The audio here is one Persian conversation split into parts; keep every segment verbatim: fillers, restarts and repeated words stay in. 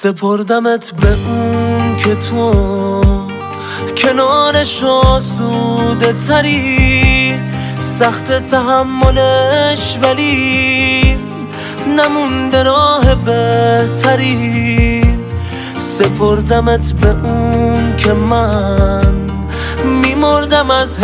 سپردمت به اون که تو کنارش آسوده تری، سخت تحملش ولی نمونده راه بهتری. سپردمت به اون که من میمردم از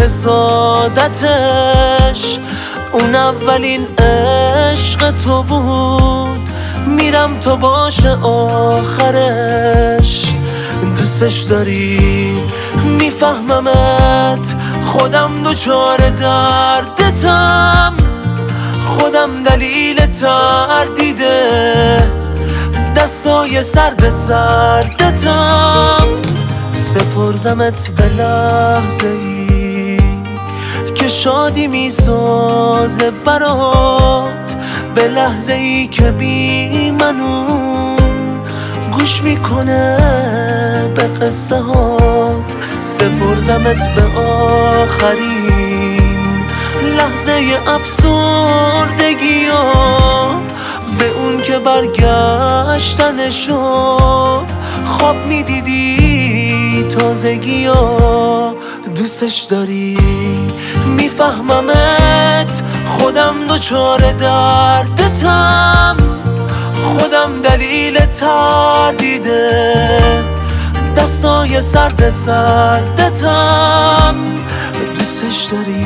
حسادتش، اون اولین عشق تو بود، میرم تو باشه آخرش. دوستش داری میفهممت، خودم دوچار دردتم، خودم دلیل تردیده دستای سرد سردتم. سپردمت به لحظه ای که شادی میسازه برات، به لحظه ای که بی منون گوش میکنه به قصه هات. سپردمت به آخرین لحظه افسردگی ها، به اون که برگشتنشو خواب میدیدی تازگی ها. دوستش داری میفهممت، خودم دوچار دردتم، خودم دلیل تردیده دستای سرد سردتم. دوستش داری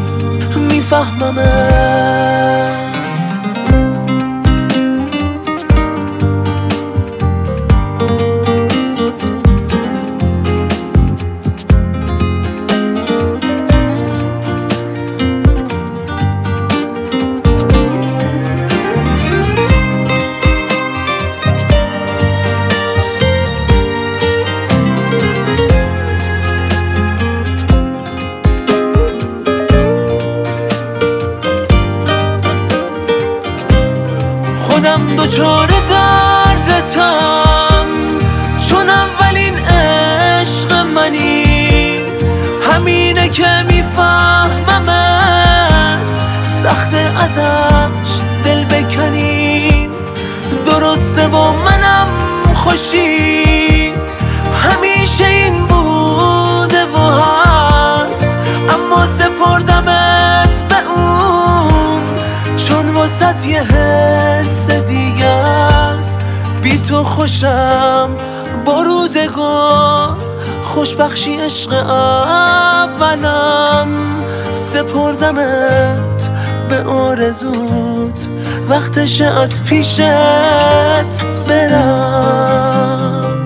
میفهممت. خودم دوچار دردتم، چون اولین عشق منی، همینه که میفهممت، سخت ازش دل بکنیم. درسته با منم خوشی، همیشه این بوده و هست، اما سپردمت به اون چون واسط یه حس دیگه است. بی تو خوشم با روزگار، خوشبخشی عشق اولم. سپردمت به آرزوت، وقتشه از پیشت برم.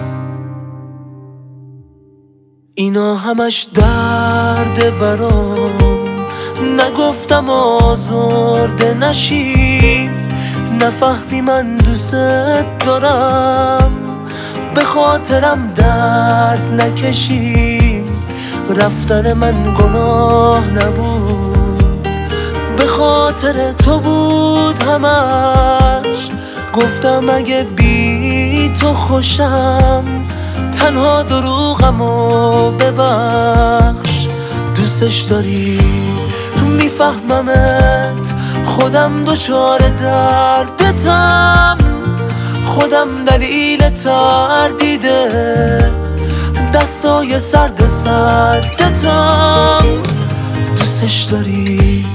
اینا همش درد برام، نگفتم آزرده نشی، نفهمی من دوست دارم، به خاطرم درد نکشی. رفتن من گناه نبود، به خاطر تو بود همش. گفتم اگه بی تو خوشم، تنها دروغمو ببخش. دوستش داری میفهممت، خودم دوچار دردتم، خودم دلیل تردیده دستای سرد سردتم. دوستش داری